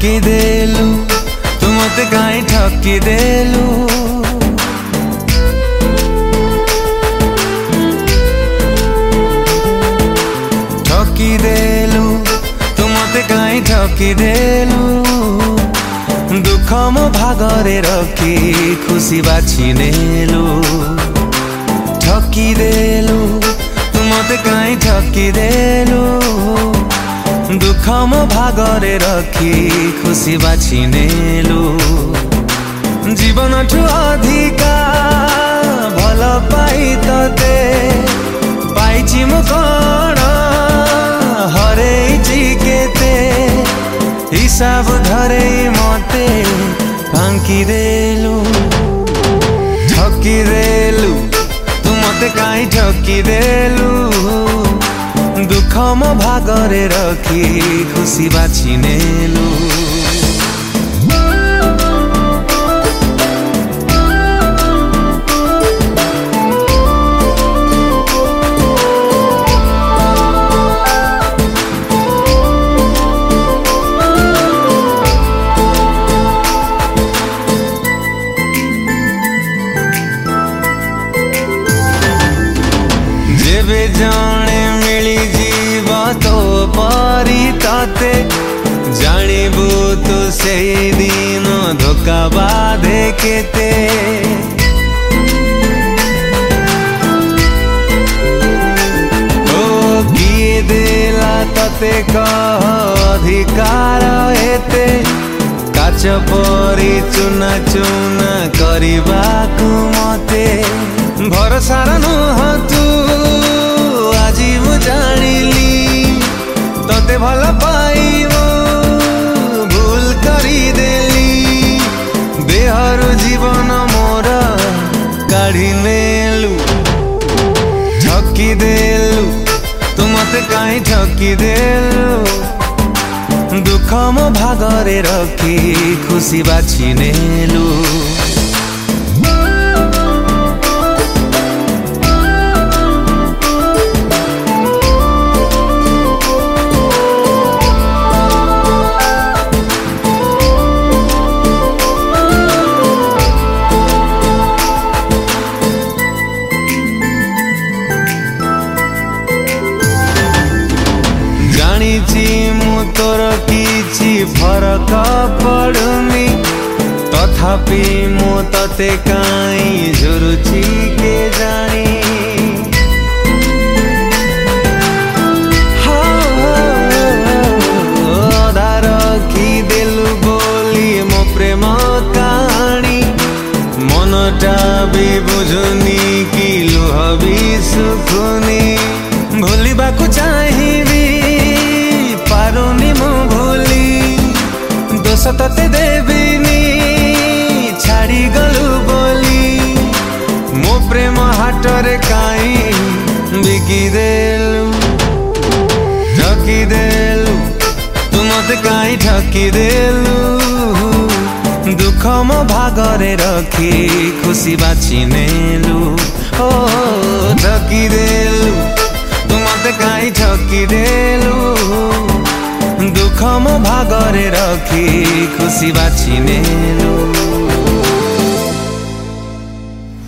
ଠକି ଦେଲୁ ତୁ ମତେ କାଇଁ ଠକି ଦେଲୁ। ଠକି ଦେଲୁ ତୁ ମତେ କାଇଁ ଠକି ଦେଲୁ। ଦୁଃଖ ମୋ ଭାଗରେ ରଖି ଖୁସି ବାଛି ନେଲୁ। ଠକି ଦେଲୁ ତୁ ମତେ କାଇଁ ଠକି ଦେଲୁ। दुख मो भागरे रखी खुशी बाछी नेलु। जीवन ठु अधिका भल पाई तते पाइछि मु कण हरेछि केते। हिसाब धरे मते फांकी देलु। ठकी देलु तू मते काई ठकी देलु। दुख मो भागरे रखी खुशी बाछी नेलु। जेबे जाने मिली जीव तो परी तते जानिबू तू से दिन धोखा बाधे केते। ओ किए देला तते कह अधिकार एते। काच परी चुना चुना करबाकू मते भरोसा नुह तू आजी मु जानिली। तते भल पाई भूल करी देली। देहरु जीवन मोर काढ़ी नेलु। ठकी देलु तू मते काई ठकी देलु। दुख मो भागरे रखी खुशी बाछी नेलु। मु तोर किछि फरक पड़ुनी तथापि मु तते काई झुरुछि के जानी। अधा रखी देलु बोली मो प्रेम कहानी। मनटा भी बुझुनी कि लुह भी सुखुनी। भूलिबाकू चाहिबी पारुनी मु भूली। दोष तते देबिनी छाड़ी गलु बोली। मो प्रेम हाटरे काई बिकी देलु। ठकी देलु तू मते काई ठकी देलु। दुख मो भागरे रखी खुशी बाछी नेलु। ओ ठकी देलु तू मते काई ठकी देलु। दुख मो भागरे रखी खुशी बाछी नेलु।